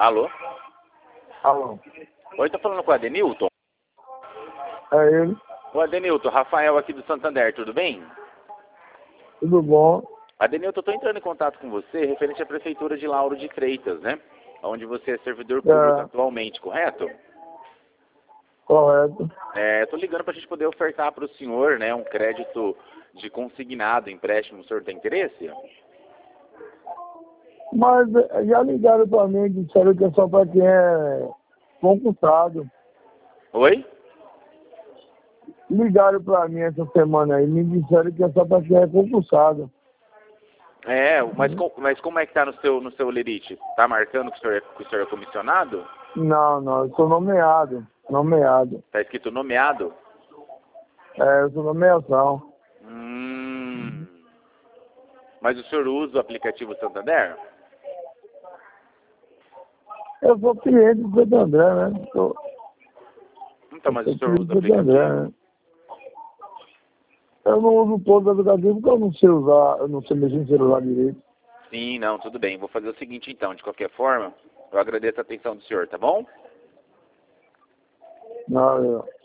Alô? Alô? Oi, tô falando com o Adenilton? É ele? O Adenilton, Rafael aqui do Santander, tudo bem? Tudo bom? Adenilton, eu tô entrando em contato com você referente à Prefeitura de Lauro de Freitas, né? Onde você é servidor público É, atualmente, correto? correto. Tô ligando pra gente poder ofertar para o senhor, né, um crédito de consignado, empréstimo. O senhor tem interesse? Mas já ligaram pra mim e disseram que é só pra quem é concursado. Oi? Ligaram pra mim essa semana aí, me disseram que é só pra quem é concursado. Mas como é que tá no seu lerite? Tá marcando que o senhor é comissionado? Não, eu sou nomeado. Nomeado. Tá escrito nomeado? É, eu sou nomeação. Hum. Mas o senhor usa o aplicativo Santander? Eu sou cliente do Santo André, né? Então, mas o Sou senhor cliente usa o do Santo André, aplicativo? né? Eu não uso todo o aplicativo porque eu não sei usar, eu não sei mexer no celular direito. Sim, não, tudo bem. Vou fazer o seguinte então, de qualquer forma, eu agradeço a atenção do senhor, tá bom? Não,